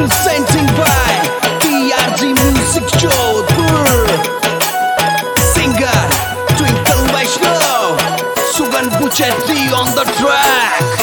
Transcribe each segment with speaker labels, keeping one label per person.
Speaker 1: Presenting by TRG Music Jodhpur. Singer Twinkle Vaishnav, Sugan Puchetti on the track.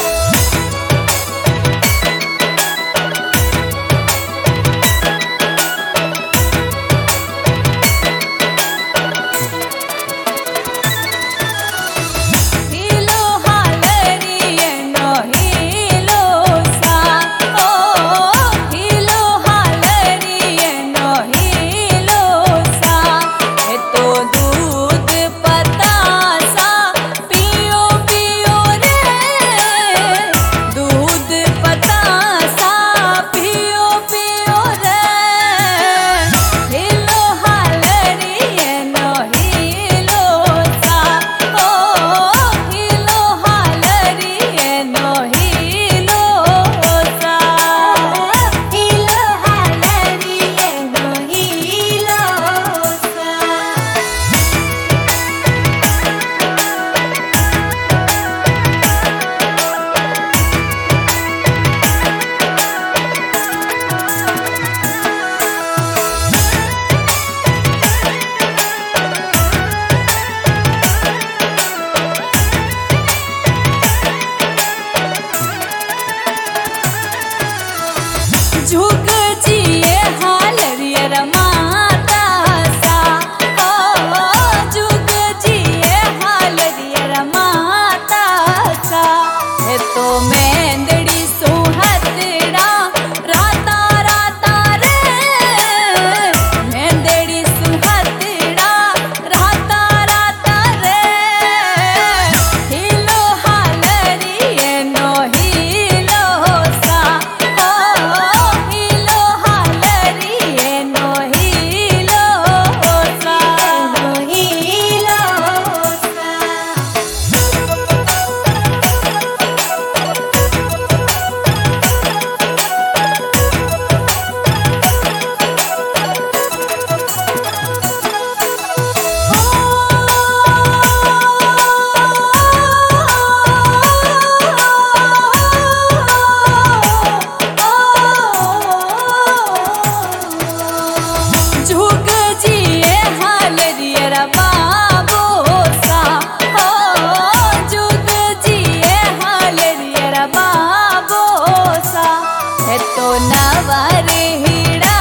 Speaker 2: झुक जिए हालरियर माता सा, ओ झुक जिए हालरियर माता सा। है तो मेंदड़ी सुहतड़ा राता राता रे, मेंदड़ी सुहतड़ा राता राता रे। हिलो हालरिए नो हिलो सा, झुक जिए हालरियर बाबू सा, ओ झुक जिए हालरियर बाबू सा। है तो नवर हिड़ा